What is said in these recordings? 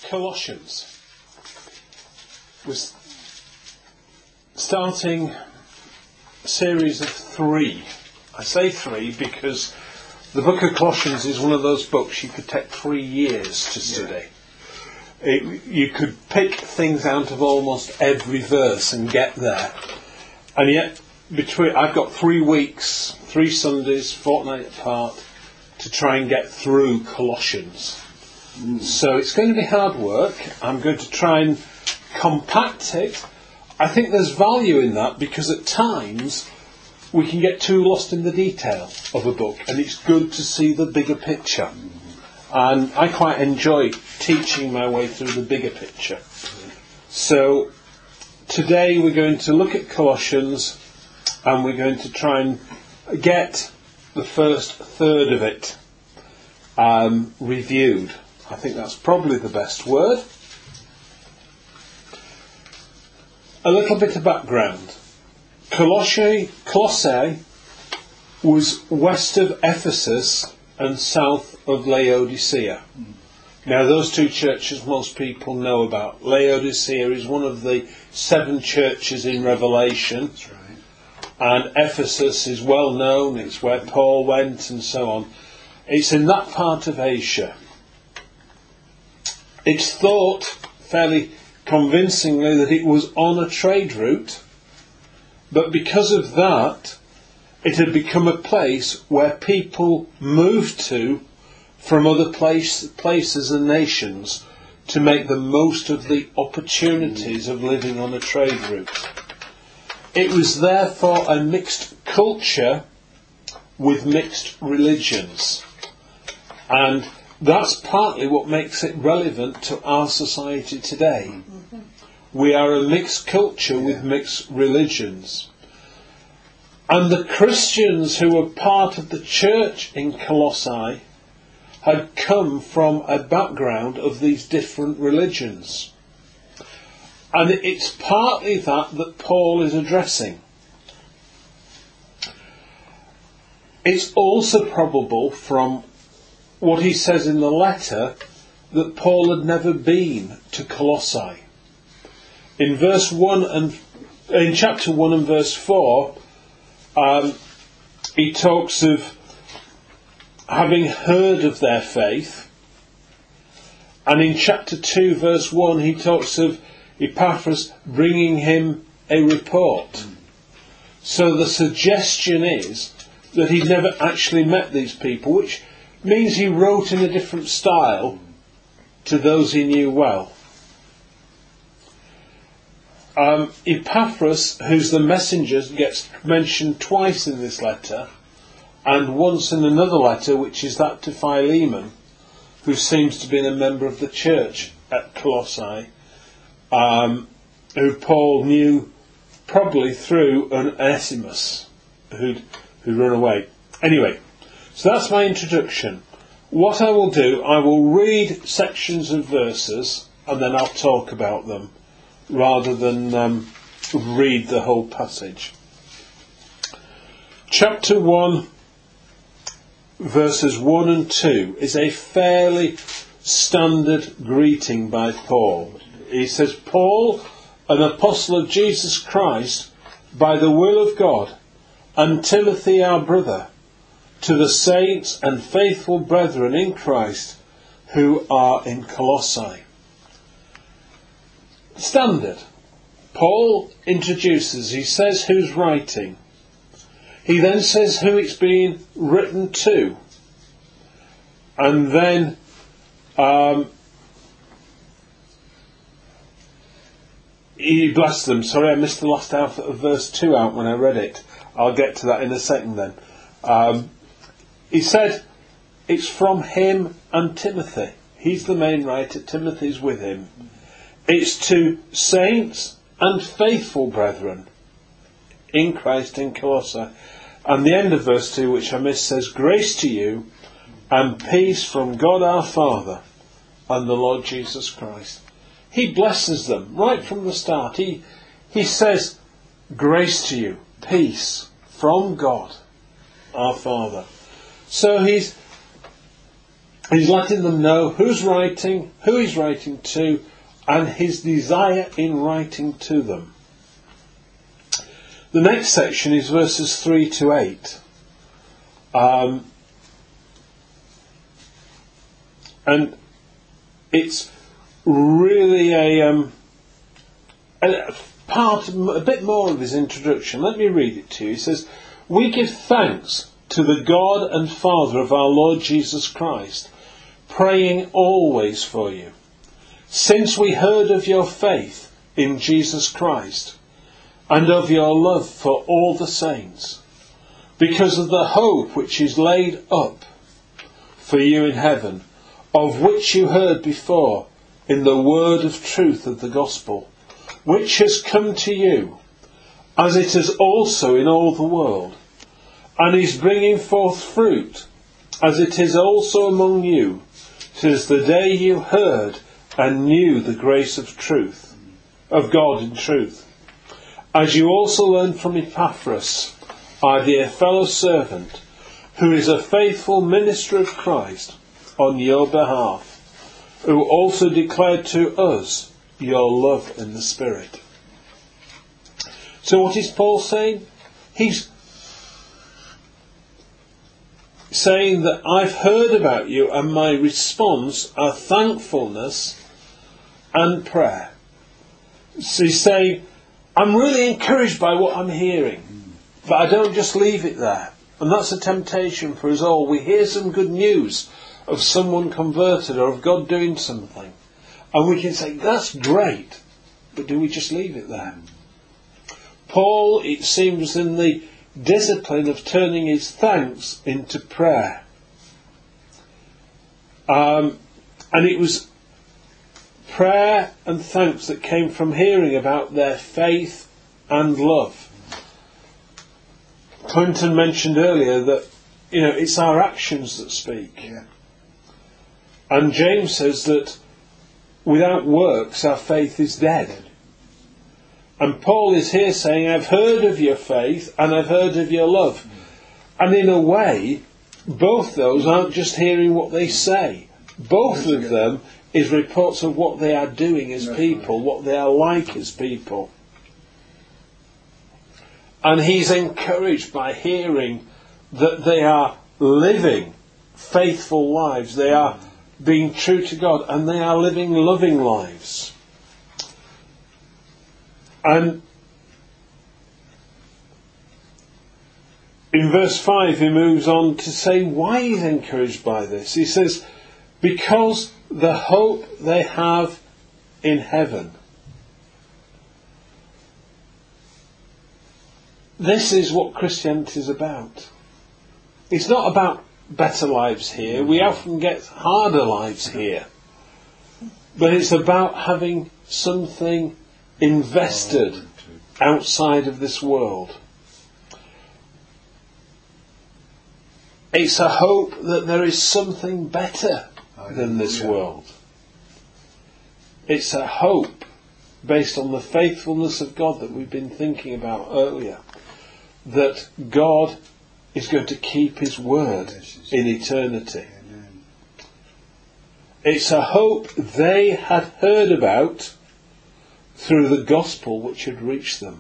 Colossians. We're starting a series of 3. I say 3 because the book of Colossians is one of those books you could take 3 years to study. You could pick things out of almost every verse and get there. And yet, I've got 3 weeks, 3 Sundays, fortnight apart, to try and get through Colossians. So it's going to be hard work. I'm going to try and compact it. I think there's value in that because at times we can get too lost in the detail of a book, and it's good to see the bigger picture. And I quite enjoy teaching my way through the bigger picture. So today we're going to look at Colossians, and we're going to try and get the first third of it reviewed. I think that's probably the best word. A little bit of background. Colossae was west of Ephesus and south of Laodicea. Now, those 2 churches most people know about. Laodicea is one of the 7 churches in Revelation. That's right. And Ephesus is well known. It's where Paul went and so on. It's in that part of Asia. It's thought fairly convincingly that it was on a trade route, but because of that, it had become a place where people moved to from other places and nations to make the most of the opportunities of living on a trade route. It was therefore a mixed culture with mixed religions, and that's partly what makes it relevant to our society today. We are a mixed culture with mixed religions. And the Christians who were part of the church in Colossae had come from a background of these different religions. And it's partly that Paul is addressing. It's also probable from what he says in the letter that Paul had never been to Colossae. In chapter 1 and verse 4, he talks of having heard of their faith, and in chapter 2 verse 1 he talks of Epaphras bringing him a report. So the suggestion is that he'd never actually met these people, which means he wrote in a different style to those he knew well. Epaphras, who's the messenger, gets mentioned twice in this letter, and once in another letter, which is that to Philemon, who seems to be a member of the church at Colossae, who Paul knew probably through Onesimus, who'd run away. Anyway, so that's my introduction. What I will do, I will read sections of verses and then I'll talk about them rather than read the whole passage. Chapter 1, verses 1 and 2 is a fairly standard greeting by Paul. He says, Paul, an apostle of Jesus Christ, by the will of God, and Timothy our brother, to the saints and faithful brethren in Christ who are in Colossae. Standard. Paul introduces, he says who's writing. He then says who it's being written to. And then he blessed them. Sorry, I missed the last half of verse 2 out when I read it. I'll get to that in a second then. He said it's from him and Timothy. He's the main writer. Timothy's with him. It's to saints and faithful brethren in Christ in Colossae. And the end of verse 2, which I missed, says, grace to you and peace from God our Father and the Lord Jesus Christ. He blesses them right from the start. He says, grace to you, peace from God our Father. So he's He's letting them know who's writing, who he's writing to, and his desire in writing to them. The next section is verses 3 to 8. And it's really a bit more of his introduction. Let me read it to you. He says, "We give thanks to the God and Father of our Lord Jesus Christ, praying always for you, since we heard of your faith in Jesus Christ, and of your love for all the saints, because of the hope which is laid up for you in heaven, of which you heard before in the word of truth of the gospel, which has come to you, as it has also in all the world, and is bringing forth fruit, as it is also among you, since the day you heard and knew the grace of truth, of God in truth, as you also learned from Epaphras, our dear fellow servant, who is a faithful minister of Christ on your behalf, who also declared to us your love in the Spirit." So what is Paul saying? He's saying that I've heard about you, and my response are thankfulness and prayer. So he's saying, I'm really encouraged by what I'm hearing, but I don't just leave it there. And that's a temptation for us all. We hear some good news of someone converted or of God doing something, and we can say, that's great, but do we just leave it there? Paul, it seems, in the discipline of turning his thanks into prayer. And it was prayer and thanks that came from hearing about their faith and love. Clinton mentioned earlier that, it's our actions that speak. Yeah. And James says that without works our faith is dead. And Paul is here saying, I've heard of your faith and I've heard of your love. And in a way, both those aren't just hearing what they say. Both of them is reports of what they are doing as people, what they are like as people. And he's encouraged by hearing that they are living faithful lives. They are being true to God, and they are living loving lives. And in verse 5 he moves on to say why he's encouraged by this. He says, because the hope they have in heaven. This is what Christianity is about. It's not about better lives here. We often get harder lives here. But it's about having something invested outside of this world. It's a hope that there is something better than this world. It's a hope based on the faithfulness of God that we've been thinking about earlier, that God is going to keep his word in eternity. It's a hope they had heard about through the gospel which had reached them.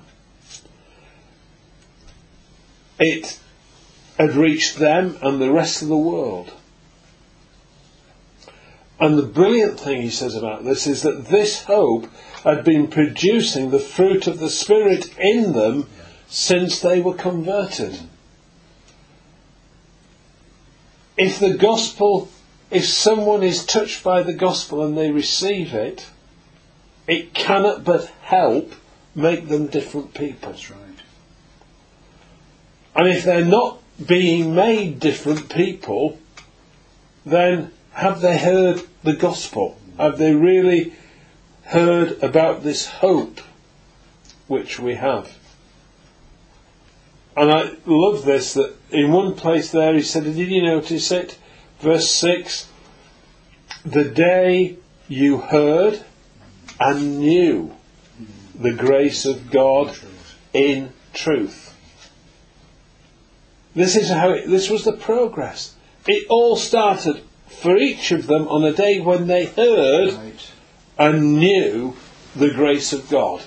It had reached them and the rest of the world. And the brilliant thing he says about this is that this hope had been producing the fruit of the Spirit in them since they were converted. If the gospel, if someone is touched by the gospel and they receive it, it cannot but help make them different people. That's right. And if they're not being made different people, then have they heard the gospel? Have they really heard about this hope which we have? And I love this, that in one place there he said, did you notice it? Verse 6, the day you heard and knew the grace of God in truth. This was the progress. It all started for each of them on a day when they heard and knew the grace of God.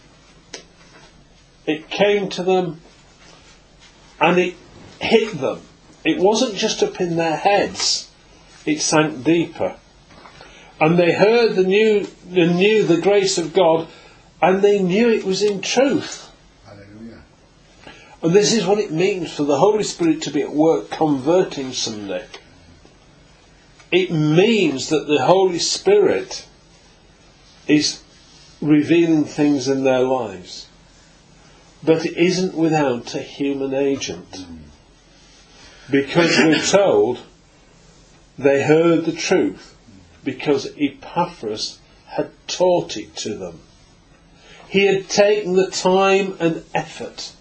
It came to them and it hit them. It wasn't just up in their heads, it sank deeper. And they heard and knew the grace of God, and they knew it was in truth. Hallelujah. And this is what it means for the Holy Spirit to be at work converting somebody. It means that the Holy Spirit is revealing things in their lives. But it isn't without a human agent. Because we're told they heard the truth because Epaphras had taught it to them. He had taken the time and effort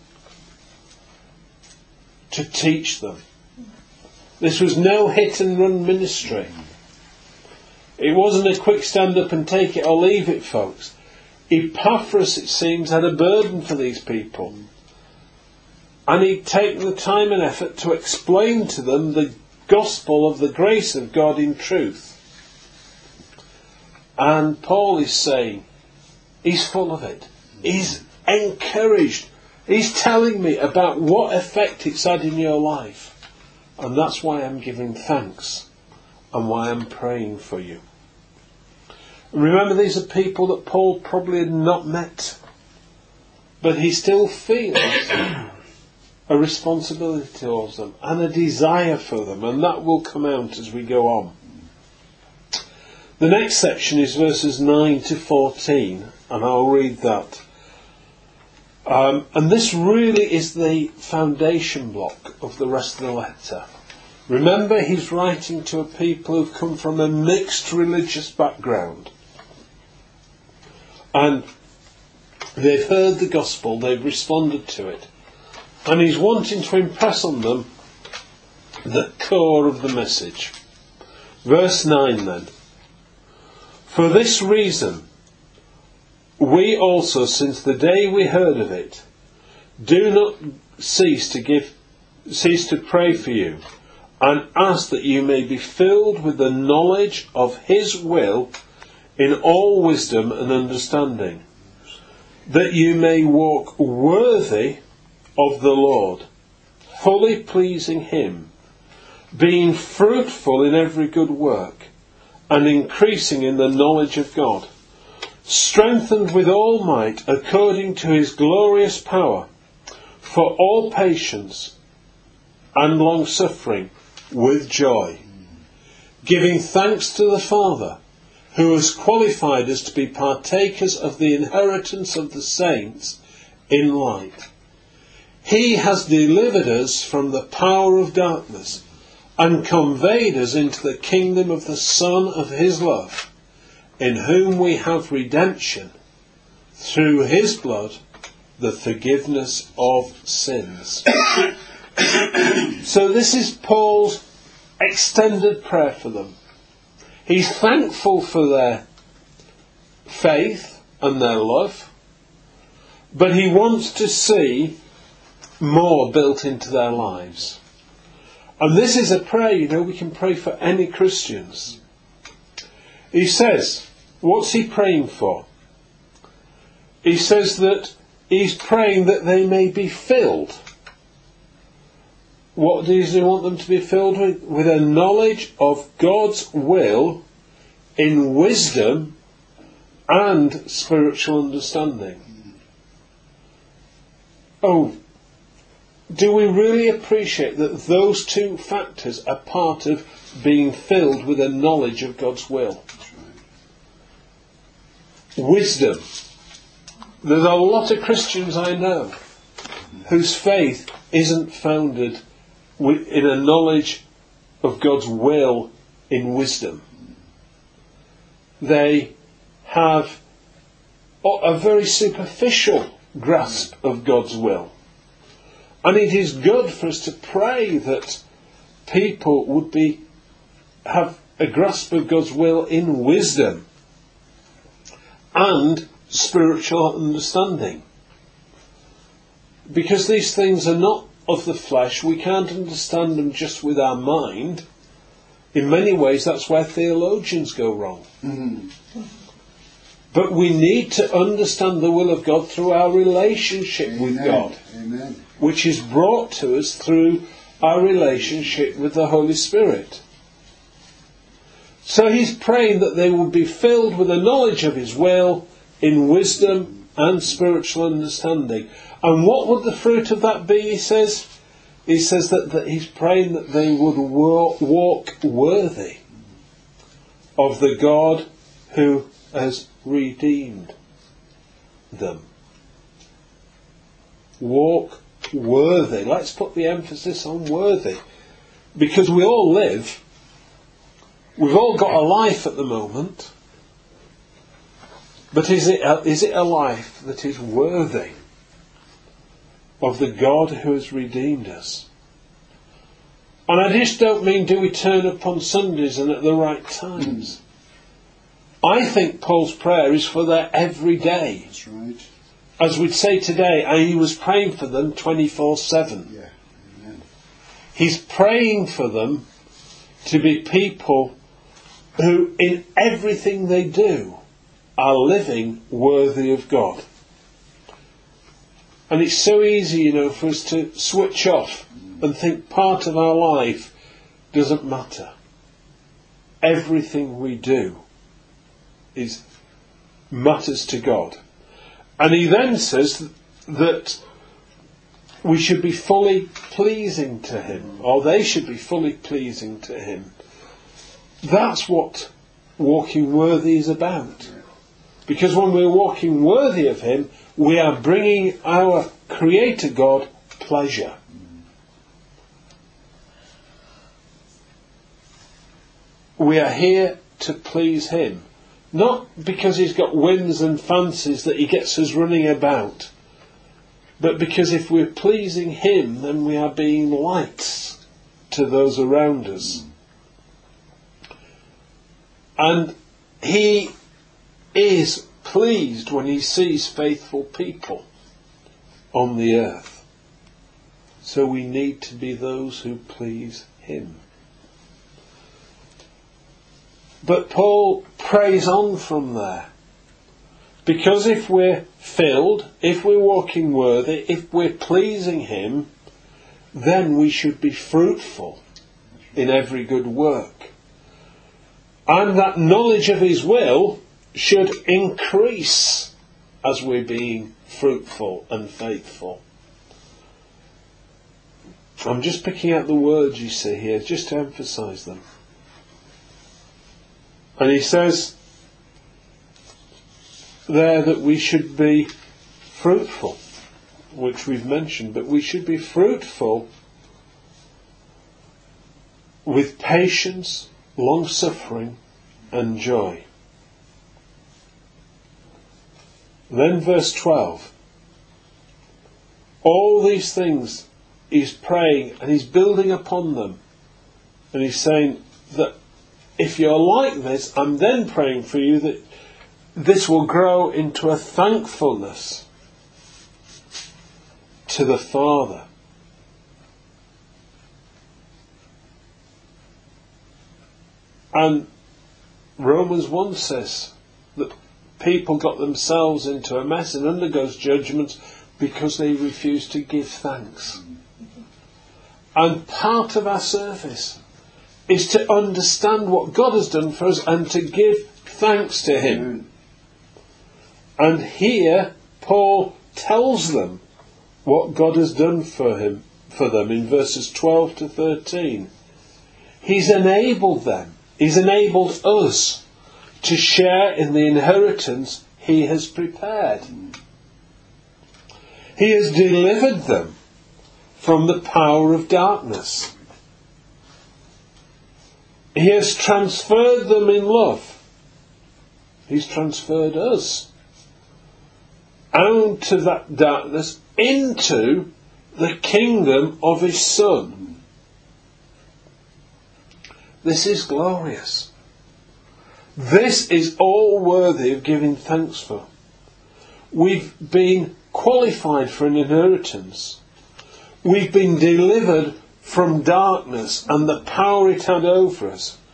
to teach them. This was no hit and run ministry. It wasn't a quick stand up and take it or leave it, folks. Epaphras, it seems, had a burden for these people. And he'd taken the time and effort to explain to them the gospel of the grace of God in truth. And Paul is saying, he's full of it. He's encouraged. He's telling me about what effect it's had in your life. And that's why I'm giving thanks and why I'm praying for you. Remember, these are people that Paul probably had not met. But he still feels a responsibility towards them and a desire for them. And that will come out as we go on. The next section is verses 9 to 14. And I'll read that. And this really is the foundation block of the rest of the letter. Remember, he's writing to a people who've come from a mixed religious background. And they've heard the gospel, they've responded to it. And he's wanting to impress on them the core of the message. Verse 9 then. For this reason, we also, since the day we heard of it, do not cease to pray for you, and ask that you may be filled with the knowledge of His will in all wisdom and understanding, that you may walk worthy of the Lord, fully pleasing Him, being fruitful in every good work, and increasing in the knowledge of God, strengthened with all might according to His glorious power, for all patience and long-suffering with joy, giving thanks to the Father, who has qualified us to be partakers of the inheritance of the saints in light. He has delivered us from the power of darkness and conveyed us into the kingdom of the Son of His love, in whom we have redemption, through His blood, the forgiveness of sins. So this is Paul's extended prayer for them. He's thankful for their faith and their love, but he wants to see more built into their lives. And this is a prayer, we can pray for any Christians. He says, what's he praying for? He says that he's praying that they may be filled. What does he want them to be filled with? With a knowledge of God's will in wisdom and spiritual understanding. Oh, do we really appreciate that those two factors are part of being filled with a knowledge of God's will? Wisdom. There's a lot of Christians I know whose faith isn't founded in a knowledge of God's will in wisdom. They have a very superficial grasp of God's will. And it is good for us to pray that people would have a grasp of God's will in wisdom and spiritual understanding. Because these things are not of the flesh, we can't understand them just with our mind. In many ways, that's where theologians go wrong. But we need to understand the will of God through our relationship with God, which is brought to us through our relationship with the Holy Spirit. So he's praying that they will be filled with the knowledge of his will in wisdom and spiritual understanding. And what would the fruit of that be, he says? He says that he's praying that they would walk worthy of the God who has redeemed them. Walk worthy. Let's put the emphasis on worthy. Because we all live. We've all got a life at the moment. But is it a life that is worthy of the God who has redeemed us? And I just don't mean do we turn up on Sundays and at the right times. I think Paul's prayer is for their everyday. That's right. As we'd say today, he was praying for them 24/7. Yeah. Amen. He's praying for them to be people who in everything they do are living worthy of God. And it's so easy, for us to switch off and think part of our life doesn't matter. Everything we do matters to God. And he then says that we should be fully pleasing to him, or they should be fully pleasing to him. That's what walking worthy is about. Because when we're walking worthy of him, we are bringing our Creator God pleasure. We are here to please him. Not because he's got whims and fancies that he gets us running about. But because if we're pleasing him, then we are being lights to those around us. And he is pleased when he sees faithful people on the earth. So we need to be those who please him. But Paul prays on from there. Because if we're filled, if we're walking worthy, if we're pleasing him, then we should be fruitful in every good work. And that knowledge of his will should increase as we're being fruitful and faithful. I'm just picking out the words you see here, just to emphasise them. And he says there that we should be fruitful, which we've mentioned, but we should be fruitful with patience, long-suffering and joy. Then verse 12. All these things he's praying and he's building upon them. And he's saying that if you're like this, I'm then praying for you that this will grow into a thankfulness to the Father. And Romans 1 says that people got themselves into a mess and undergoes judgments because they refuse to give thanks. And part of our service is to understand what God has done for us and to give thanks to him. And here Paul tells them what God has done for them in verses 12 to 13. He's enabled them. He's enabled us to share in the inheritance he has prepared. He has delivered them from the power of darkness. He has transferred them in love. He's transferred us out of that darkness into the kingdom of his Son. This is glorious. This is all worthy of giving thanks for. We've been qualified for an inheritance. We've been delivered from darkness and the power it had over us.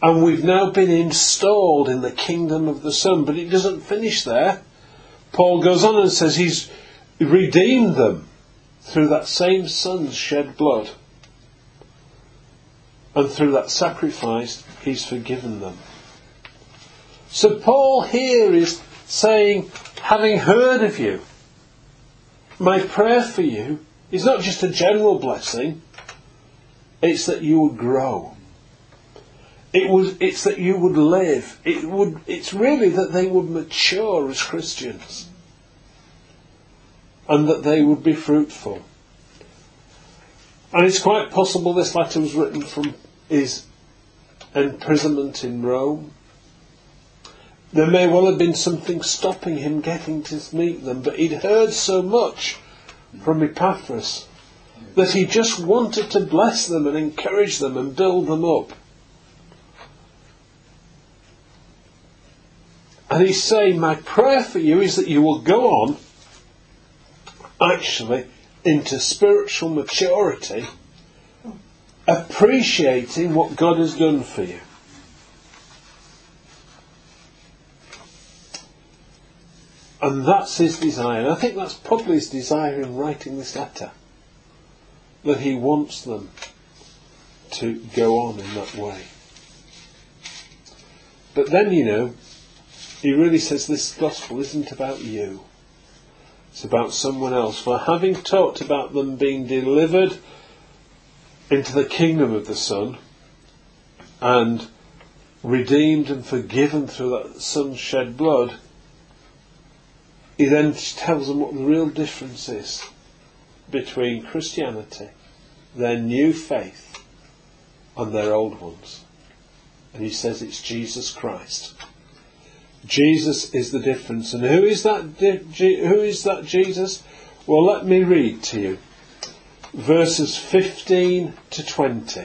And we've now been installed in the kingdom of the Son. But it doesn't finish there. Paul goes on and says he's redeemed them through that same Son's shed blood. And through that sacrifice, he's forgiven them. So Paul here is saying, having heard of you, my prayer for you is not just a general blessing, it's that you would grow. It's that you would live. It's really that they would mature as Christians. And that they would be fruitful. And it's quite possible this letter was written from his imprisonment in Rome. There may well have been something stopping him getting to meet them, but he'd heard so much from Epaphras that he just wanted to bless them and encourage them and build them up. And he's saying, my prayer for you is that you will go on actually into spiritual maturity, appreciating what God has done for you. And that's his desire. And I think that's probably his desire in writing this letter. That he wants them to go on in that way. But then, he really says this gospel isn't about you. It's about someone else. For having talked about them being delivered into the kingdom of the Son and redeemed and forgiven through that Son's shed blood, he then tells them what the real difference is between Christianity, their new faith, and their old ones. And he says it's Jesus Christ. Jesus is the difference. And who is that Jesus? Well, let me read to you. Verses 15 to 20.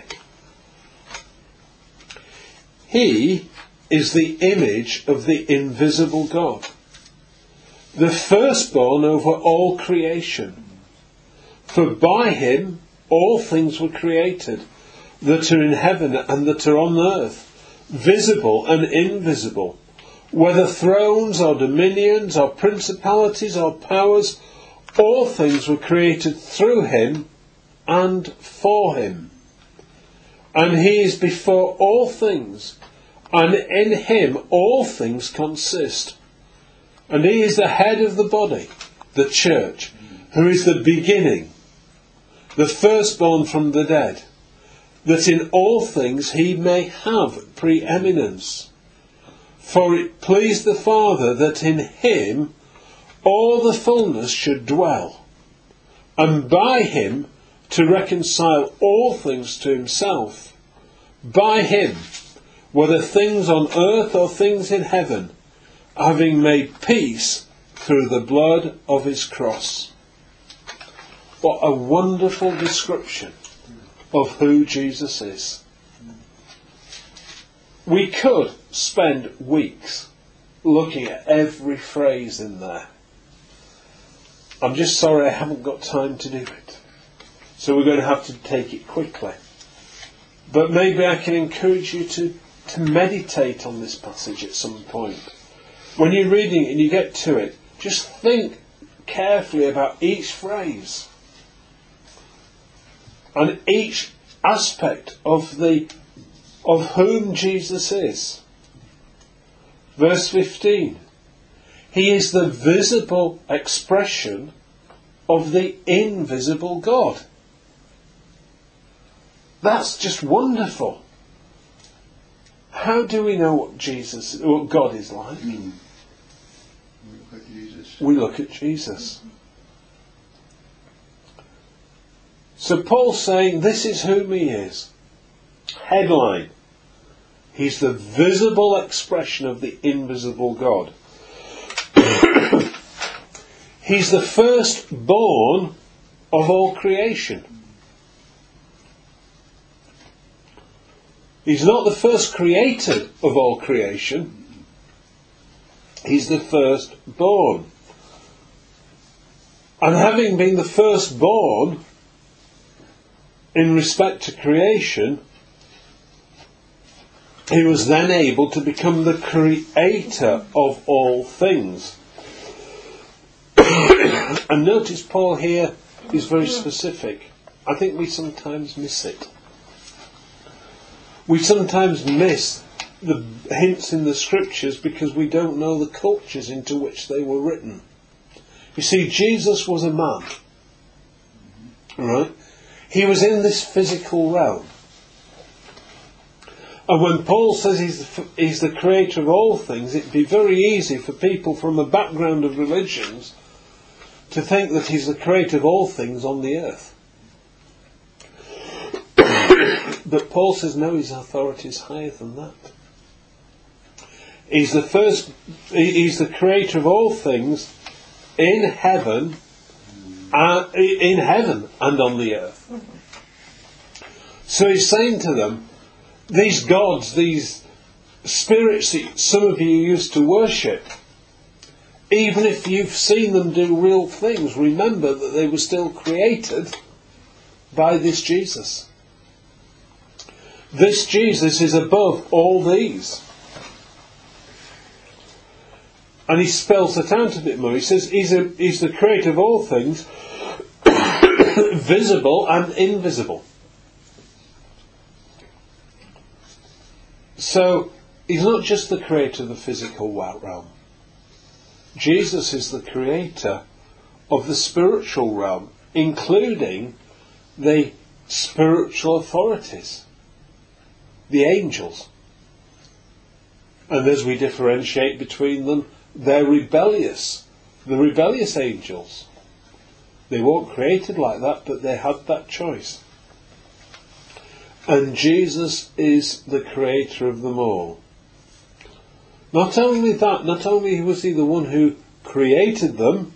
He is the image of the invisible God, the firstborn over all creation. For by him all things were created, that are in heaven and that are on earth, visible and invisible, whether thrones or dominions or principalities or powers, all things were created through him and for him. And he is before all things, and in him all things consist. And he is the head of the body, the church, who is the beginning, the firstborn from the dead, that in all things he may have preeminence. For it pleased the Father that in him all the fullness should dwell, and by him to reconcile all things to himself, by him, whether things on earth or things in heaven, having made peace through the blood of his cross. What a wonderful description of who Jesus is. We could spend weeks looking at every phrase in there. I'm just sorry I haven't got time to do it. So we're going to have to take it quickly. But maybe I can encourage you to meditate on this passage at some point. When you're reading it and you get to it, just think carefully about each phrase and each aspect of whom Jesus is. Verse 15. He is the visible expression of the invisible God. That's just wonderful. How do we know what God is like? We look at Jesus. So Paul's saying this is whom he is. Headline. He's the visible expression of the invisible God. He's the firstborn of all creation. He's not the first created of all creation. He's the firstborn. And having been the firstborn in respect to creation, he was then able to become the creator of all things. And notice Paul here is very specific. I think we sometimes miss it. We sometimes miss the hints in the scriptures because we don't know the cultures into which they were written. You see, Jesus was a man, right? He was in this physical realm. And when Paul says he's the creator of all things, it'd be very easy for people from a background of religions to think that he's the creator of all things on the earth. But Paul says no, his authority is higher than that. He's the creator of all things in heaven and on the earth. So he's saying to them, these gods, these spirits that some of you used to worship, even if you've seen them do real things, remember that they were still created by this Jesus. This Jesus is above all these. And he spells it out a bit more. He says he's the creator of all things, visible and invisible. So he's not just the creator of the physical realm. Jesus is the creator of the spiritual realm, including the spiritual authorities, the angels. And as we differentiate between them, they're rebellious. The rebellious angels. They weren't created like that, but they had that choice. And Jesus is the creator of them all. Not only that, not only was he the one who created them,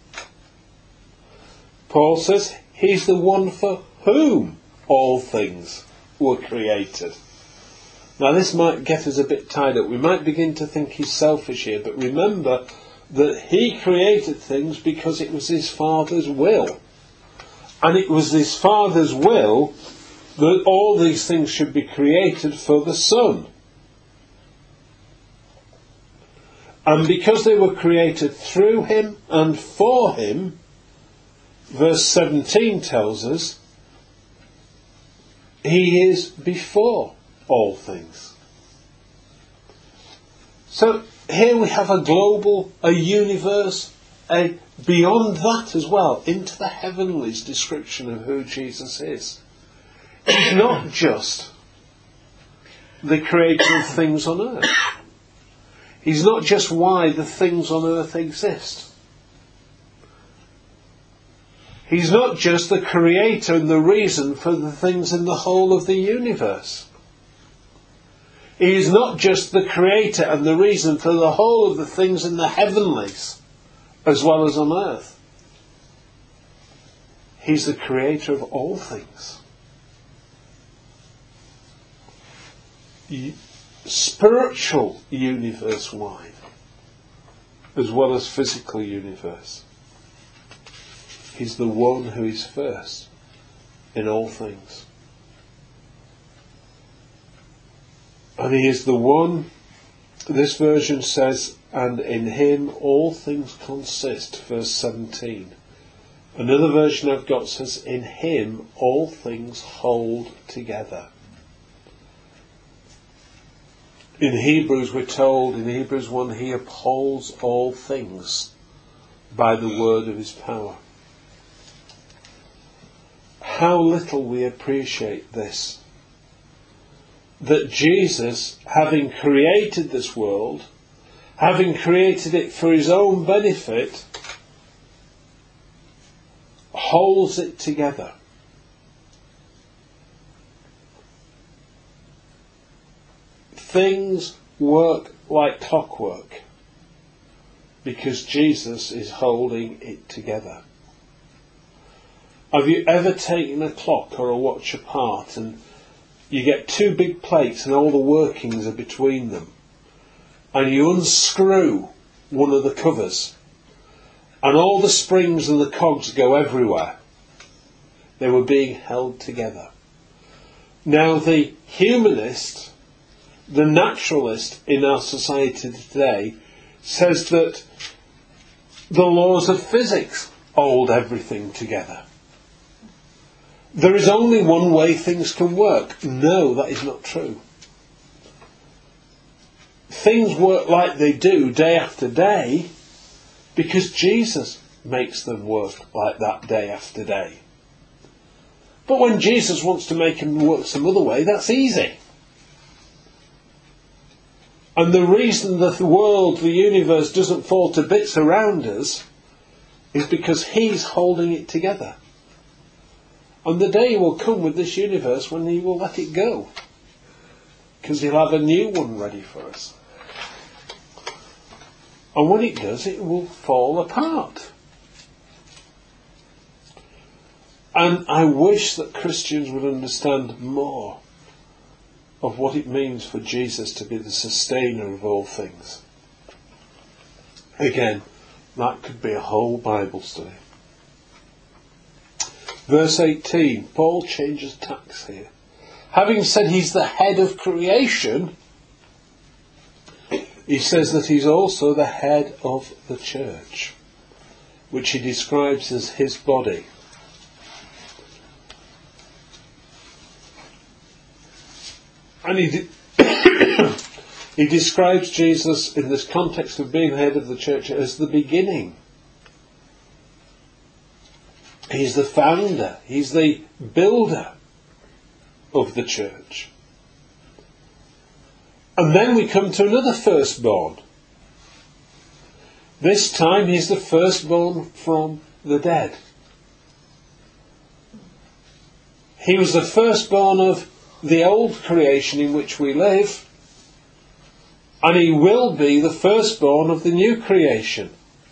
Paul says he's the one for whom all things were created. Now this might get us a bit tied up. We might begin to think he's selfish here, but remember that he created things because it was his Father's will. And it was his Father's will that all these things should be created for the Son. And because they were created through him and for him, verse 17 tells us, he is before all things. So here we have a global, a universe, a beyond that as well, into the heavenlies description of who Jesus is. He's not just the creator of things on earth. He's not just why the things on earth exist. He's not just the creator and the reason for the things in the whole of the universe. He is not just the creator and the reason for the whole of the things in the heavenlies, as well as on earth. He's the creator of all things. Spiritual universe-wide, as well as physical universe. He's the one who is first in all things. And he is the one, this version says, and in him all things consist, verse 17. Another version I've got says, in him all things hold together. In Hebrews we're told, in Hebrews 1, he upholds all things by the word of his power. How little we appreciate this. That Jesus, having created this world, having created it for his own benefit, holds it together. Things work like clockwork because Jesus is holding it together. Have you ever taken a clock or a watch apart and you get two big plates and all the workings are between them, and you unscrew one of the covers and all the springs and the cogs go everywhere? They were being held together. Now the humanist the naturalist in our society today says that the laws of physics hold everything together. There is only one way things can work. No, that is not true. Things work like they do day after day because Jesus makes them work like that day after day. But when Jesus wants to make them work some other way, that's easy. And the reason that the world, the universe, doesn't fall to bits around us is because He's holding it together. And the day will come with this universe when He will let it go, because He'll have a new one ready for us. And when it does, it will fall apart. And I wish that Christians would understand more of what it means for Jesus to be the sustainer of all things. Again, that could be a whole Bible study. Verse 18, Paul changes tacks here. Having said He's the head of creation, he says that He's also the head of the church, which he describes as His body. And he describes Jesus in this context of being head of the church as the beginning. He's the founder. He's the builder of the church. And then we come to another firstborn. This time He's the firstborn from the dead. He was the firstborn of the old creation in which we live, and He will be the firstborn of the new creation,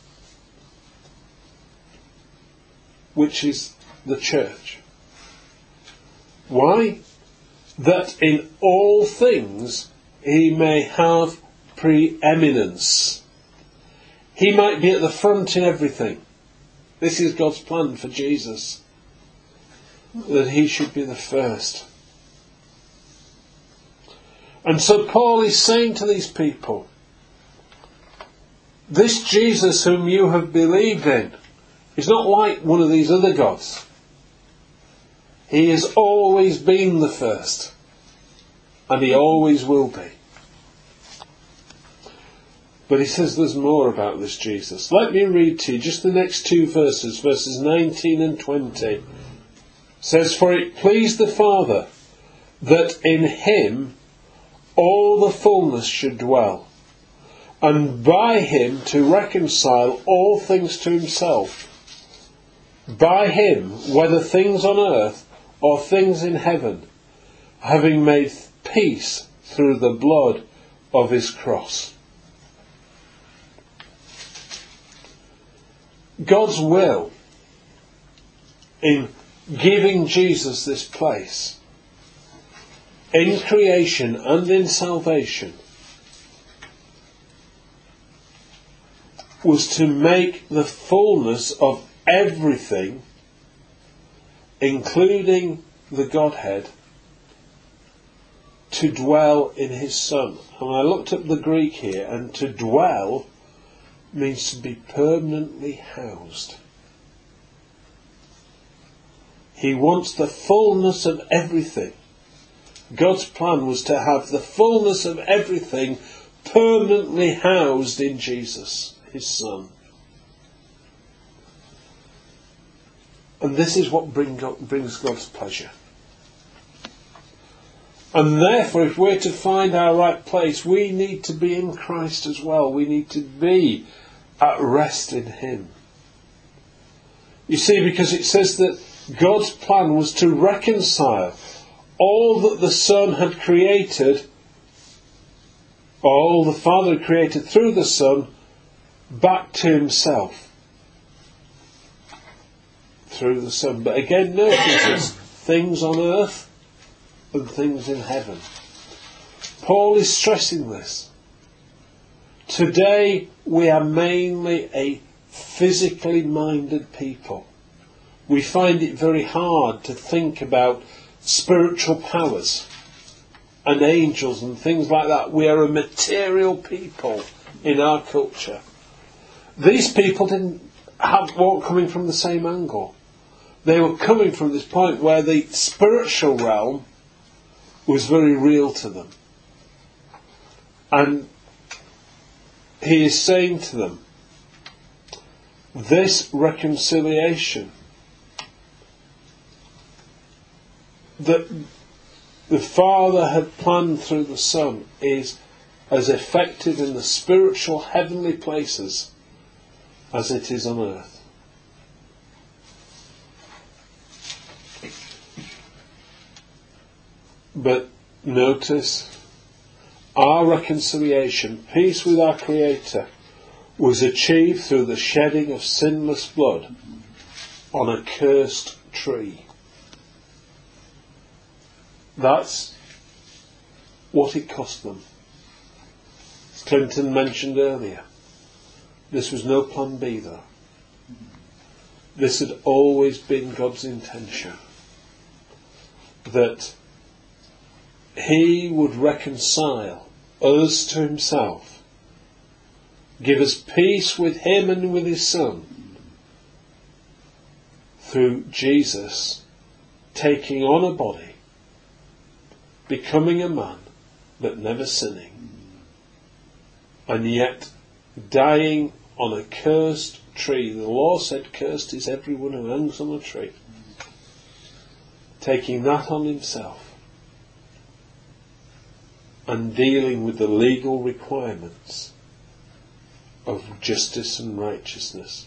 which is the church. Why? That in all things He may have preeminence. He might be at the front in everything. This is God's plan for Jesus, that He should be the first. And so Paul is saying to these people, this Jesus whom you have believed in is not like one of these other gods. He has always been the first, and He always will be. But he says there's more about this Jesus. Let me read to you just the next two verses, verses 19 and 20. It says, for it pleased the Father that in Him all the fullness should dwell, and by Him to reconcile all things to Himself. By Him, whether things on earth or things in heaven, having made peace through the blood of His cross. God's will in giving Jesus this place, in creation and in salvation, was to make the fullness of everything, including the Godhead, to dwell in His Son. And I looked up the Greek here, and to dwell means to be permanently housed. He wants the fullness of everything. God's plan was to have the fullness of everything permanently housed in Jesus, His Son. And this is what brings God's pleasure. And therefore, if we're to find our right place, we need to be in Christ as well. We need to be at rest in Him. You see, because it says that God's plan was to reconcile all that the Son had created, all the Father had created through the Son, back to Himself. Through the Son. But again, notice this, things on earth and things in heaven. Paul is stressing this. Today we are mainly a physically minded people. We find it very hard to think about spiritual powers and angels and things like that. We are a material people in our culture. These people weren't coming from the same angle. They were coming from this point where the spiritual realm was very real to them. And he is saying to them, this reconciliation that the Father had planned through the Son is as effective in the spiritual heavenly places as it is on earth. But notice, our reconciliation, peace with our Creator, was achieved through the shedding of sinless blood on a cursed tree. That's what it cost them. As Clinton mentioned earlier, this was no plan B though. This had always been God's intention, that He would reconcile us to Himself, give us peace with Him and with His Son, through Jesus taking on a body, becoming a man, but never sinning, and yet dying on a cursed tree. The law said, cursed is everyone who hangs on a tree. Taking that on Himself and dealing with the legal requirements of justice and righteousness.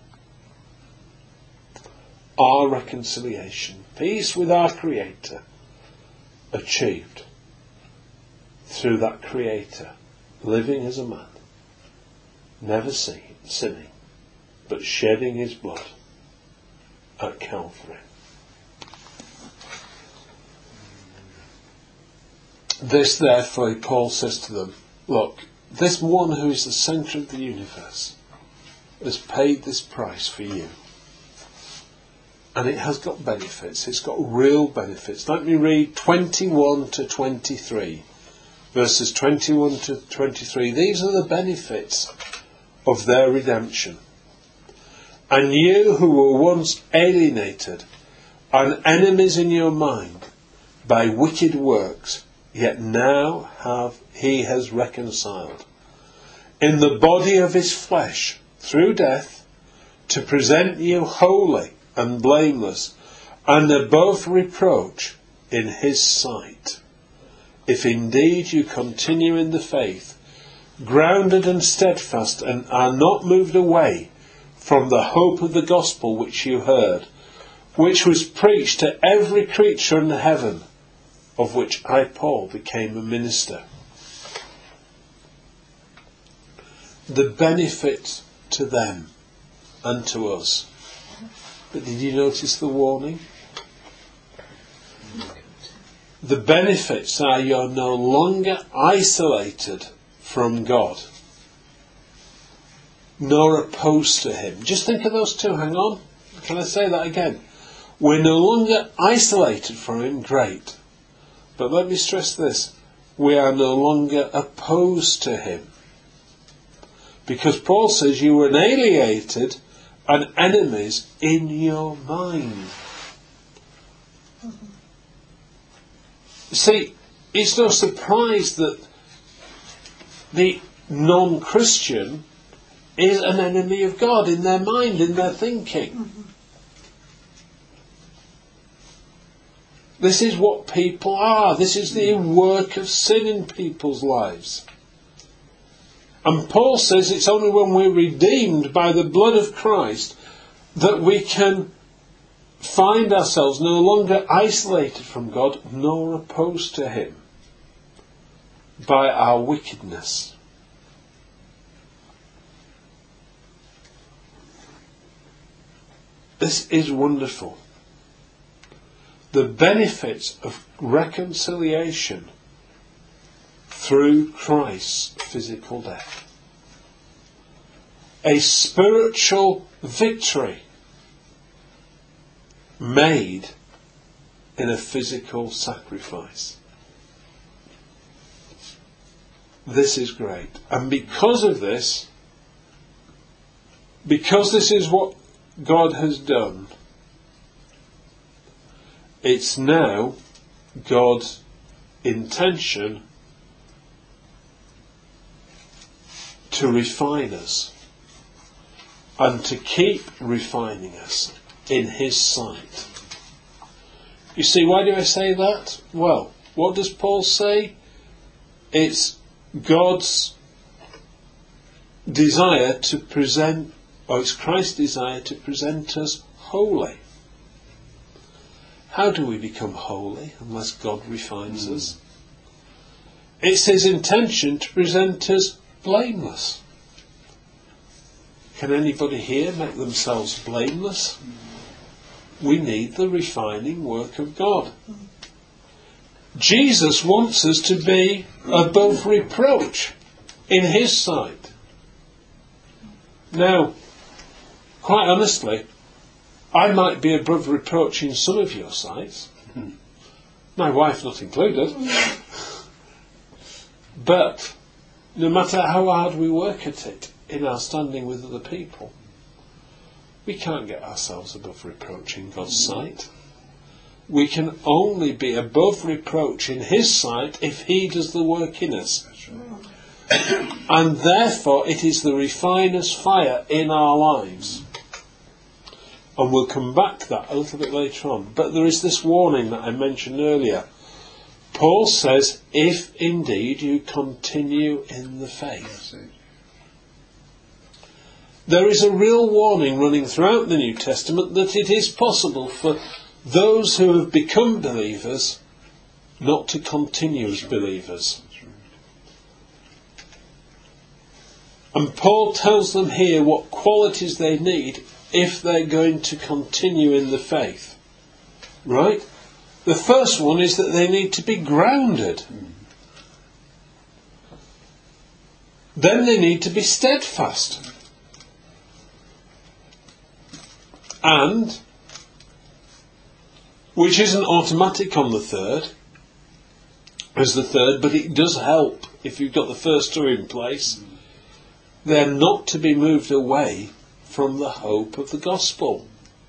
Our reconciliation, peace with our Creator, achieved through that Creator living as a man, never sinning, but shedding His blood at Calvary. This, therefore, Paul says to them, look, this one who is the centre of the universe has paid this price for you. And it has got benefits. It's got real benefits. Let me read 21 to 23. Verses 21 to 23. These are the benefits of their redemption. And you who were once alienated and enemies in your mind by wicked works, yet now he has reconciled in the body of his flesh through death to present you holy and blameless and above reproach in his sight. If indeed you continue in the faith, grounded and steadfast, and are not moved away from the hope of the gospel which you heard, which was preached to every creature in heaven, of which I, Paul, became a minister. The benefit to them and to us. But did you notice the warning? The benefits are you're no longer isolated from God, nor opposed to Him. Just think of those two. Hang on. Can I say that again? We're no longer isolated from Him. Great. But let me stress this. We are no longer opposed to Him. Because Paul says you were alienated and enemies in your mind. See, it's no surprise that the non-Christian is an enemy of God in their mind, in their thinking. This is what people are. This is the work of sin in people's lives. And Paul says it's only when we're redeemed by the blood of Christ that we can find ourselves no longer isolated from God, nor opposed to Him by our wickedness. This is wonderful. The benefits of reconciliation through Christ's physical death. A spiritual victory made in a physical sacrifice. this is great. And because of this, because this is what God has done, it's now God's intention to refine us and to keep refining us in His sight. You see, why do I say that? Well, what does Paul say? It's God's desire to present, or it's Christ's desire to present us holy. How do we become holy unless God refines us? It's His intention to present us blameless. Can anybody here make themselves blameless? We need the refining work of God. Jesus wants us to be above reproach in His sight. Now, quite honestly, I might be above reproach in some of your sights, my wife not included, but no matter how hard we work at it in our standing with other people, we can't get ourselves above reproach in God's sight. We can only be above reproach in His sight if He does the work in us. And therefore it is the refiner's fire in our lives. And we'll come back to that a little bit later on. But there is this warning that I mentioned earlier. Paul says, if indeed you continue in the faith. There is a real warning running throughout the New Testament that it is possible for those who have become believers not to continue as believers. And Paul tells them here what qualities they need if they're going to continue in the faith. Right? The first one is that they need to be grounded. Then they need to be steadfast. And, which isn't automatic on the third, as the third, but it does help if you've got the first two in place, they're not to be moved away from the hope of the gospel.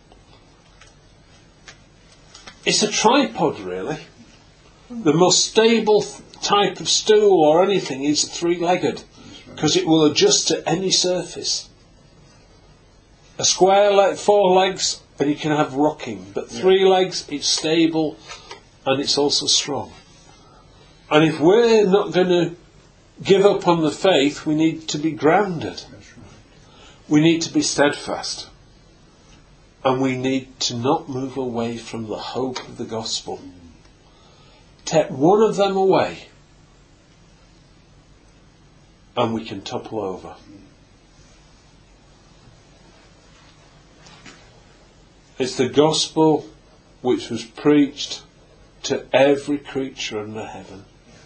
It's a tripod, really. The most stable type of stool or anything is three-legged, because it will adjust to any surface. A square leg, 4 legs, and you can have rocking. But 3 legs, it's stable and it's also strong. And if we're not going to give up on the faith, we need to be grounded. We need to be steadfast. And we need to not move away from the hope of the gospel. Take one of them away and we can topple over. It's the gospel which was preached to every creature under heaven.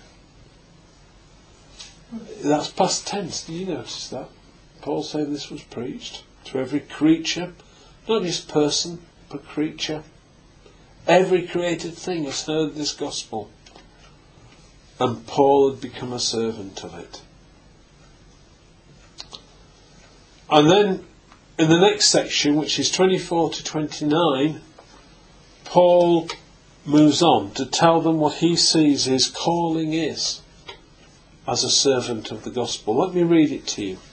That's past tense. Did you notice that? Paul saying this was preached to every creature, not just person, but creature. Every created thing has heard this gospel. And Paul had become a servant of it. And then in the next section, which is 24 to 29, Paul moves on to tell them what he sees his calling is as a servant of the gospel. Let me read it to you.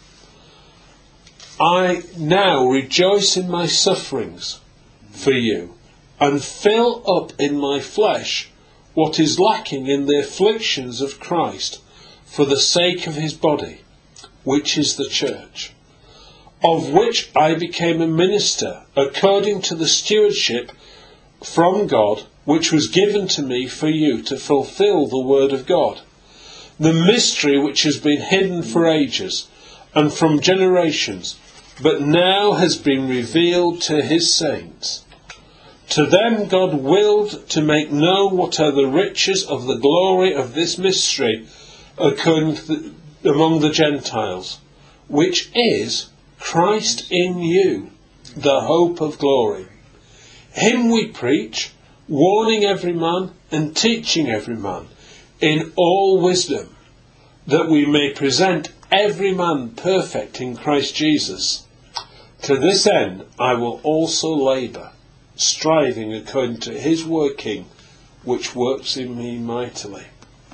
I now rejoice in my sufferings for you, and fill up in my flesh what is lacking in the afflictions of Christ for the sake of his body, which is the church, of which I became a minister according to the stewardship from God, which was given to me for you to fulfill the word of God, the mystery which has been hidden for ages and from generations, but now has been revealed to his saints. To them God willed to make known what are the riches of the glory of this mystery according to among the Gentiles, which is Christ in you, the hope of glory. Him we preach, warning every man and teaching every man in all wisdom, that we may present every man perfect in Christ Jesus. To this end I will also labour, striving according to his working, which works in me mightily.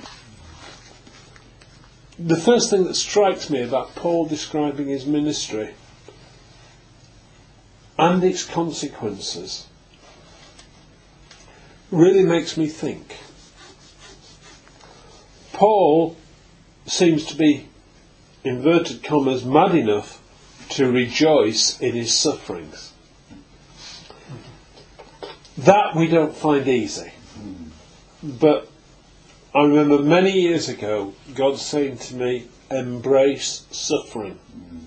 The first thing that strikes me about Paul describing his ministry and its consequences really makes me think. Paul seems to be, inverted commas, mad enough to rejoice in his sufferings. That we don't find easy. But I remember many years ago God saying to me, embrace suffering.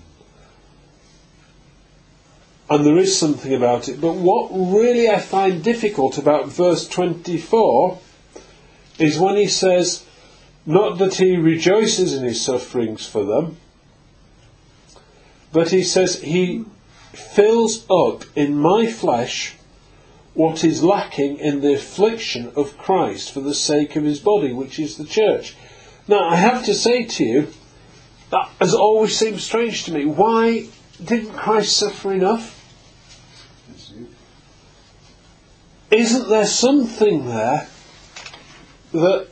And there is something about it. But what really I find difficult about verse 24 is when he says, not that he rejoices in his sufferings for them, but he says he fills up in my flesh what is lacking in the affliction of Christ for the sake of his body, which is the church. Now, I have to say to you, that has always seemed strange to me. Why didn't Christ suffer enough? Isn't there something there that,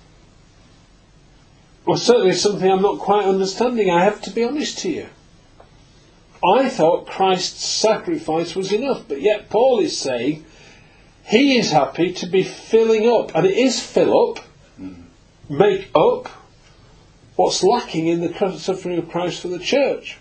well, certainly something I'm not quite understanding, I have to be honest to you. I thought Christ's sacrifice was enough, but yet Paul is saying he is happy to be filling up, and it is fill up, make up what's lacking in the suffering of Christ for the church.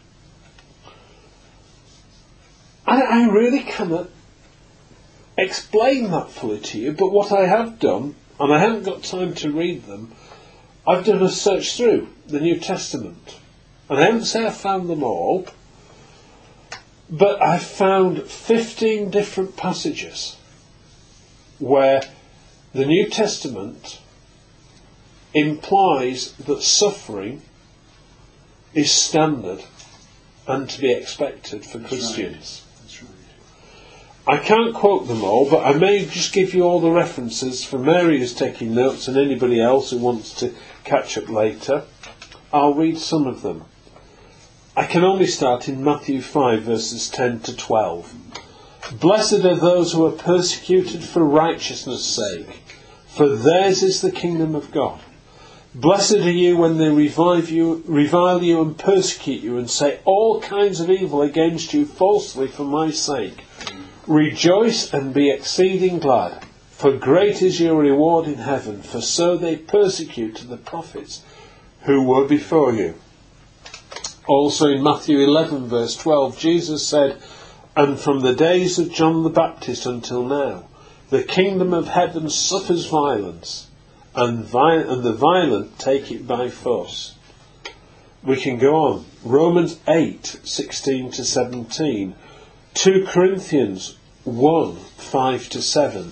I really cannot explain that fully to you, but what I have done, and I haven't got time to read them, I've done a search through the New Testament, and I haven't said I found them all, but I found 15 different passages where the New Testament implies that suffering is standard and to be expected for Christians. That's right. I can't quote them all, but I may just give you all the references for Mary who's taking notes and anybody else who wants to catch up later. I'll read some of them. I can only start in Matthew 5 verses 10 to 12. Blessed are those who are persecuted for righteousness' sake, for theirs is the kingdom of God. Blessed are you when they revile you and persecute you and say all kinds of evil against you falsely for my sake. Rejoice and be exceeding glad, for great is your reward in heaven, for so they persecuted the prophets who were before you. Also in Matthew 11 verse 12, Jesus said, and from the days of John the Baptist until now, the kingdom of heaven suffers violence, and the violent take it by force. We can go on. Romans 8, 16 to 17. 2 Corinthians 1, 5 to 7.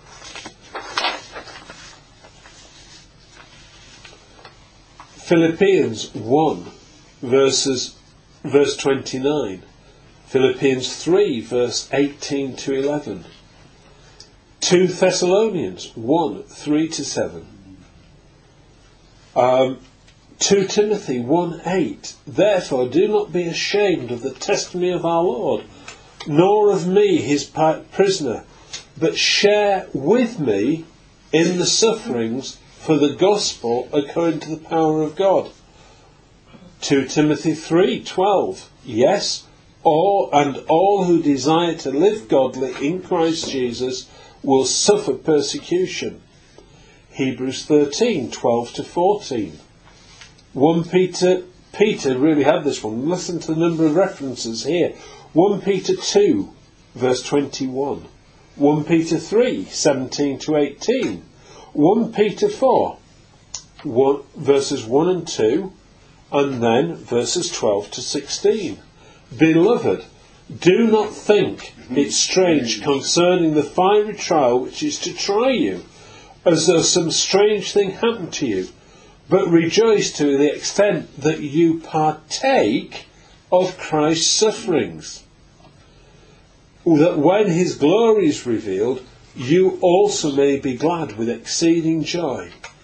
Philippians 1, verse 29. Philippians 3, verse 18 to 11. 2 Thessalonians 1, 3 to 7. 2 Timothy 1, 8. Therefore do not be ashamed of the testimony of our Lord, nor of me his prisoner, but share with me in the sufferings for the gospel according to the power of God. 2 Timothy 3:12. Yes, all who desire to live godly in Christ Jesus will suffer persecution. Hebrews 13:12 to 14. 1 Peter really had this one. Listen to the number of references here. 1 Peter 2, verse 21. 1 Peter 3, 17 to 18. 1 Peter 4, verses 1 and 2, and then verses 12 to 16. Beloved, do not think it strange concerning the fiery trial which is to try you, as though some strange thing happened to you, but rejoice to the extent that you partake of Christ's sufferings, that when his glory is revealed, you also may be glad with exceeding joy.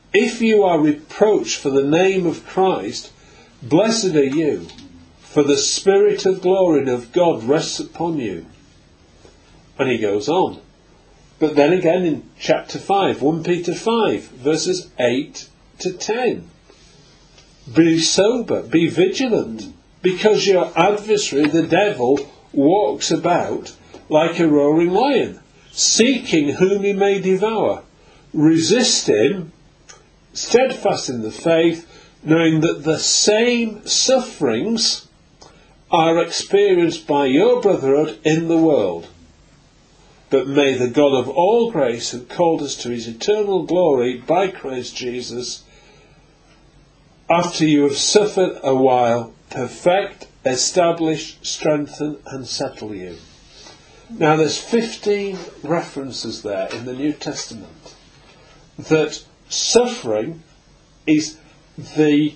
If you are reproached for the name of Christ, blessed are you, for the Spirit of glory and of God rests upon you. And he goes on. But then again in chapter 5, 1 Peter 5, verses 8 to 10. Be sober, be vigilant, because your adversary, the devil, walks about like a roaring lion, seeking whom he may devour. Resist him, steadfast in the faith, knowing that the same sufferings are experienced by your brotherhood in the world. But may the God of all grace, who called us to his eternal glory by Christ Jesus, after you have suffered a while, perfect, establish, strengthen and settle you. Now there's 15 references there in the New Testament that suffering is the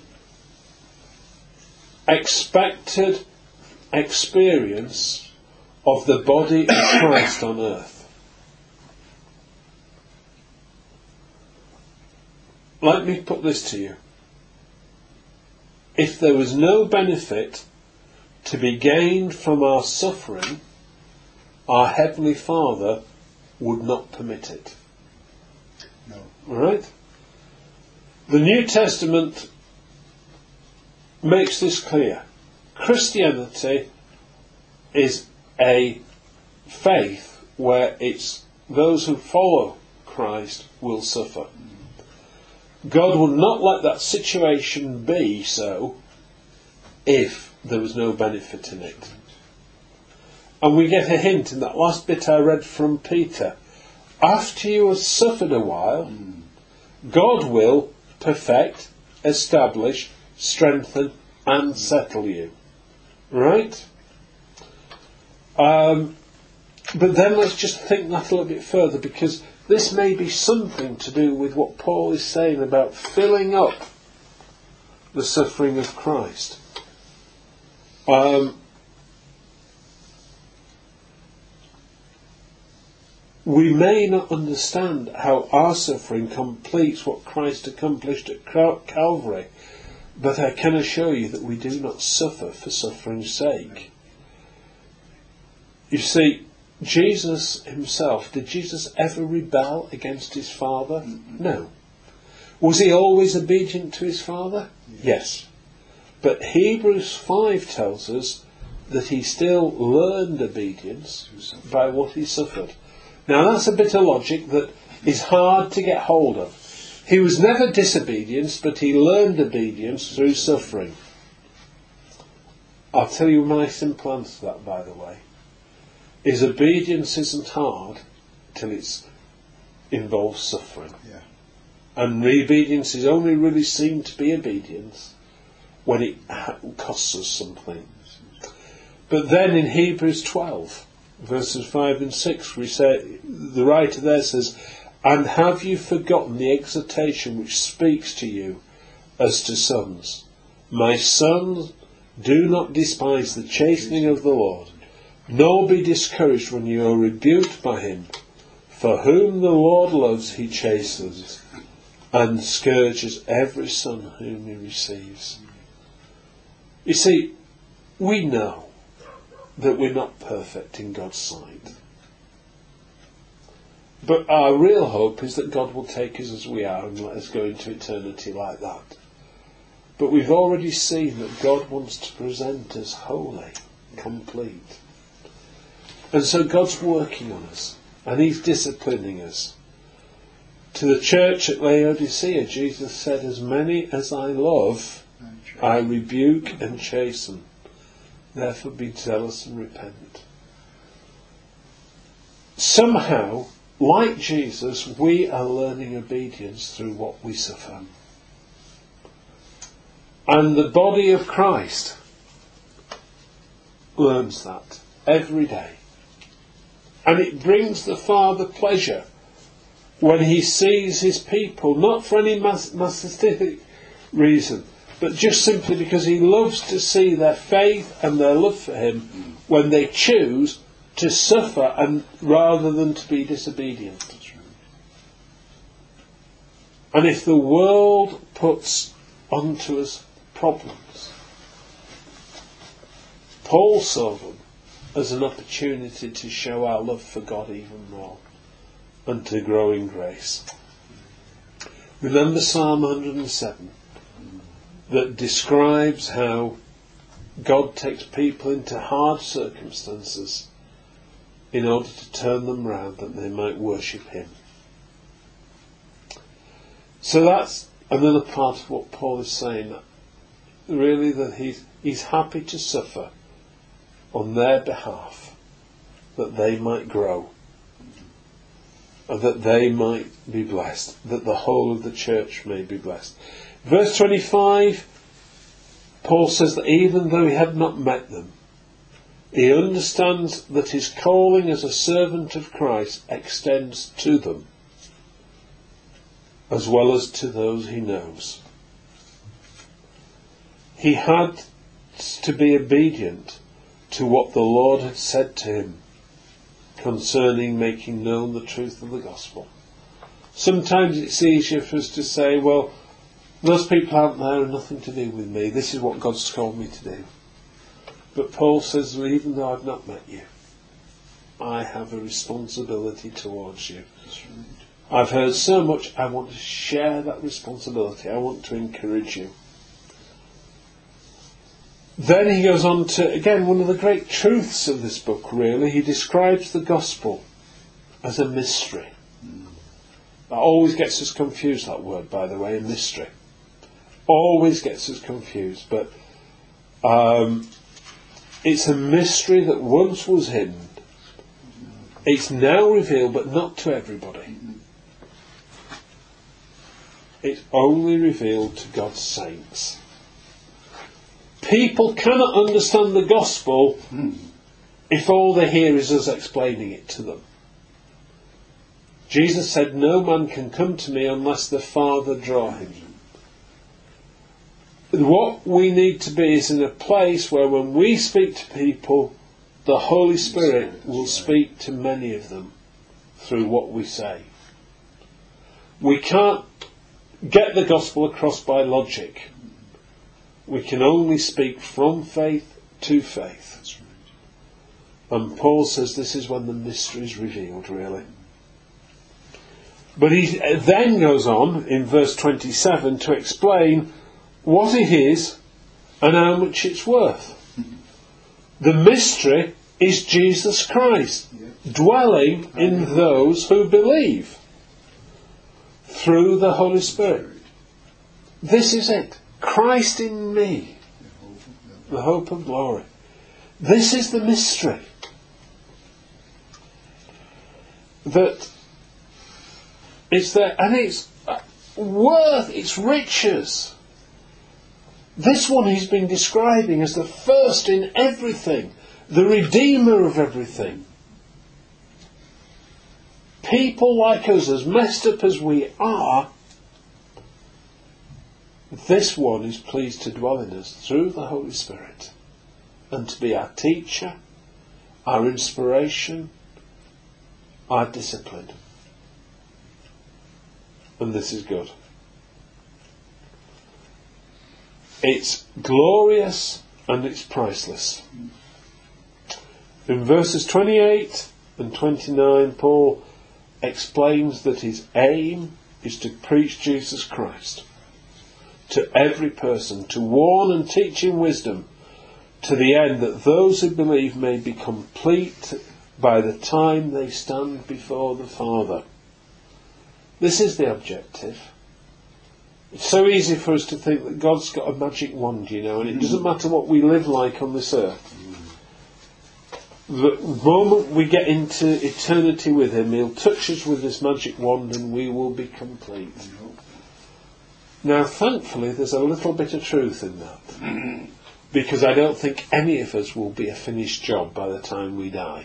expected experience of the body of Christ on earth. Let me put this to you. If there was no benefit to be gained from our suffering, our Heavenly Father would not permit it. No. Right? The New Testament makes this clear. Christianity is a faith where it's those who follow Christ will suffer. God will not let that situation be so if there was no benefit in it. And we get a hint in that last bit I read from Peter. After you have suffered a while, God will perfect, establish, strengthen and settle you. Right? But then let's just think that a little bit further, because this may be something to do with what Paul is saying about filling up the suffering of Christ. We may not understand how our suffering completes what Christ accomplished at Calvary, but I can assure you that we do not suffer for suffering's sake. You see, Jesus himself, did Jesus ever rebel against his Father? No. Was he always obedient to his Father? Yes. But Hebrews 5 tells us that he still learned obedience by what he suffered. Now that's a bit of logic that is hard to get hold of. He was never disobedient, but he learned obedience through suffering. I'll tell you my simple answer to that, by the way. Is obedience isn't hard till it involves suffering. Yeah. And obedience is only really seen to be obedience when it costs us something. But then in Hebrews 12, verses 5 and 6, we say, the writer there says, and have you forgotten the exhortation which speaks to you as to sons? My sons, do not despise the chastening of the Lord, nor be discouraged when you are rebuked by him. For whom the Lord loves, he chastens, and scourges every son whom he receives. You see, we know that we're not perfect in God's sight. But our real hope is that God will take us as we are and let us go into eternity like that. But we've already seen that God wants to present us holy, complete. And so God's working on us, and he's disciplining us. To the church at Laodicea, Jesus said, as many as I love, I rebuke and chasten. Therefore be zealous and repent. Somehow, like Jesus, we are learning obedience through what we suffer. And the body of Christ learns that every day. And it brings the Father pleasure when he sees his people, not for any masochistic reason, but just simply because he loves to see their faith and their love for him when they choose to suffer and rather than to be disobedient. And if the world puts onto us problems, Paul saw them as an opportunity to show our love for God even more and to grow in grace. Remember Psalm 107 that describes how God takes people into hard circumstances in order to turn them round that they might worship him. So that's another part of what Paul is saying, that really that he's happy to suffer on their behalf that they might grow and that they might be blessed, that the whole of the church may be blessed. Verse 25, Paul says that even though he had not met them, he understands that his calling as a servant of Christ extends to them as well as to those he knows. He had to be obedient to what the Lord had said to him concerning making known the truth of the gospel. Sometimes it's easier for us to say, well, those people out there have nothing to do with me. This is what God's called me to do. But Paul says, well, even though I've not met you, I have a responsibility towards you. I've heard so much, I want to share that responsibility. I want to encourage you. Then he goes on to, again, one of the great truths of this book, really. He describes the gospel as a mystery. That always gets us confused, that word, by the way, a mystery. Always gets us confused. But it's a mystery that once was hidden. It's now revealed, but not to everybody. It's only revealed to God's saints. People cannot understand the gospel if all they hear is us explaining it to them. Jesus said, no man can come to me unless the Father draw him. What we need to be is in a place where when we speak to people, the Holy Spirit will speak to many of them through what we say. We can't get the gospel across by logic. We can only speak from faith to faith. That's right. And Paul says this is when the mystery is revealed, really. But he then goes on in verse 27 to explain what it is and how much it's worth. The mystery is Jesus Christ dwelling in those who believe through the Holy Spirit. This is it. Christ in me, the hope of glory. This is the mystery. That it's there, and it's worth, it's riches. This one he's been describing as the first in everything, the Redeemer of everything. People like us, as messed up as we are, this one is pleased to dwell in us through the Holy Spirit and to be our teacher, our inspiration, our discipline. And this is good. It's glorious and it's priceless. In verses 28 and 29, Paul explains that his aim is to preach Jesus Christ to every person, to warn and teach in wisdom, to the end that those who believe may be complete by the time they stand before the Father. This is the objective. It's so easy for us to think that God's got a magic wand, and it doesn't matter what we live like on this earth. The moment we get into eternity with him, he'll touch us with this magic wand and we will be complete. Now, thankfully, there's a little bit of truth in that. Because I don't think any of us will be a finished job by the time we die.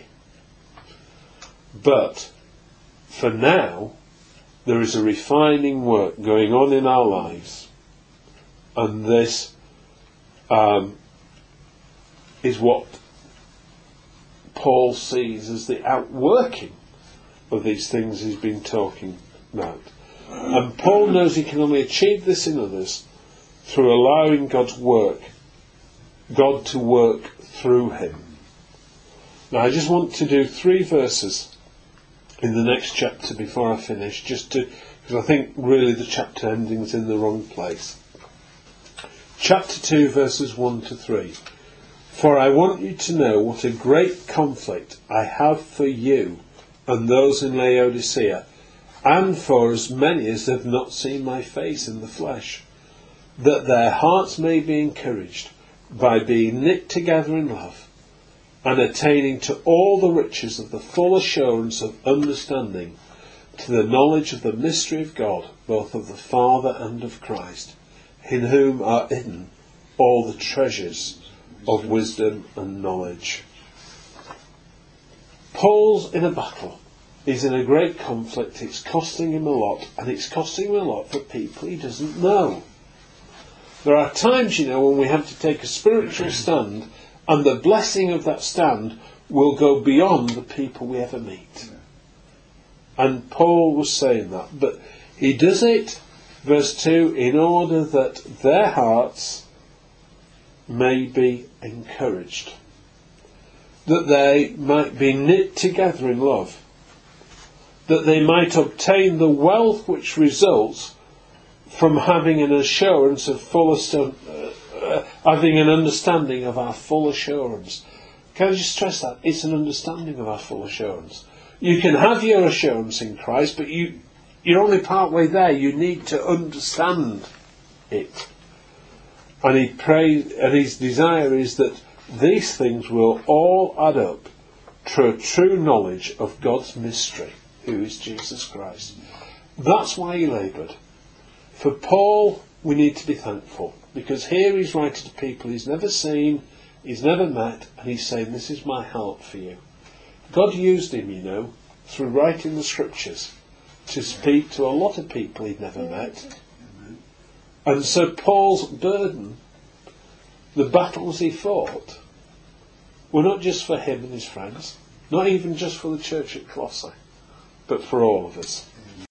But, for now, there is a refining work going on in our lives. And this is what Paul sees as the outworking of these things he's been talking about. And Paul knows he can only achieve this in others through allowing God to work through him. Now I just want to do 3 verses in the next chapter before I finish, because I think really the chapter ending's in the wrong place. Chapter 2 verses 1 to 3. For I want you to know what a great conflict I have for you and those in Laodicea, and for as many as have not seen my face in the flesh, that their hearts may be encouraged by being knit together in love, and attaining to all the riches of the full assurance of understanding, to the knowledge of the mystery of God, both of the Father and of Christ, in whom are hidden all the treasures of wisdom and knowledge. Paul's in a battle. He's in a great conflict. It's costing him a lot, and it's costing him a lot for people he doesn't know. There are times, when we have to take a spiritual stand, and the blessing of that stand will go beyond the people we ever meet. And Paul was saying that. But he does it, verse 2, in order that their hearts may be encouraged, that they might be knit together in love, that they might obtain the wealth which results from having an assurance of having an understanding of our full assurance. Can I just stress that? It's an understanding of our full assurance. You can have your assurance in Christ, but you're only part way there. You need to understand it. And he prays, and his desire is that these things will all add up to a true knowledge of God's mystery, who is Jesus Christ. That's why he laboured. For Paul, we need to be thankful, because here he's writing to people he's never seen, he's never met, and he's saying, this is my help for you. God used him, through writing the scriptures, to speak to a lot of people he'd never met. And so Paul's burden, the battles he fought, were not just for him and his friends, not even just for the church at Colossae, but for all of us.